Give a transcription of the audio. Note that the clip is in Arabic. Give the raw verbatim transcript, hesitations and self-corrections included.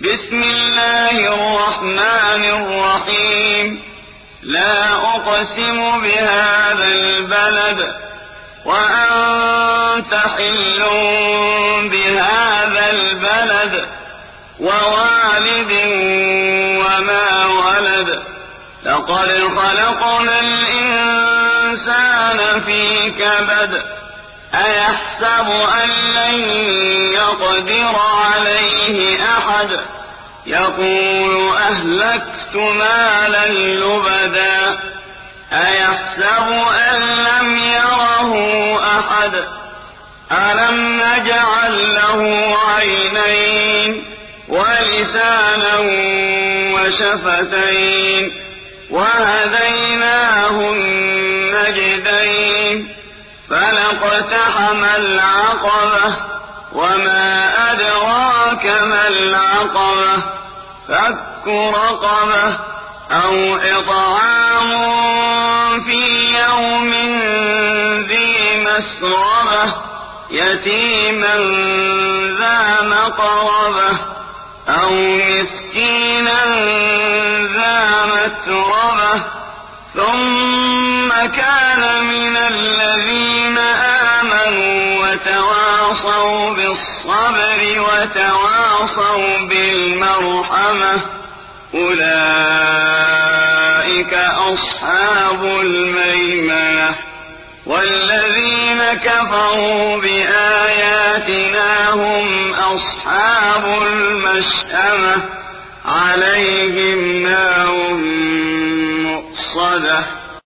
بسم الله الرحمن الرحيم لا أقسم بهذا البلد وأنت حل بهذا البلد ووالد وما ولد لقد خلقنا الإنسان في كبد أيحسب أن لن يقدر عليه أحد يقول أهلكت مالا لبدا أيحسب أن لم يره أحد ألم نجعل له عينين ولسانا وشفتين وهديناه النجدين فلاقتحم العقبة وما أدراك ما العقبة فك رقبة أو إطعام في يوم ذي مسغبة يتيما ذا مقربة أو مسكينا ذا متربة ثم كان من الذين آمنوا وتواصوا بالصبر وتواصوا بالمرحمة أولئك أصحاب الميمنة والذين كفروا بآياتنا هم أصحاب المشأمة عليهم نار مؤصدة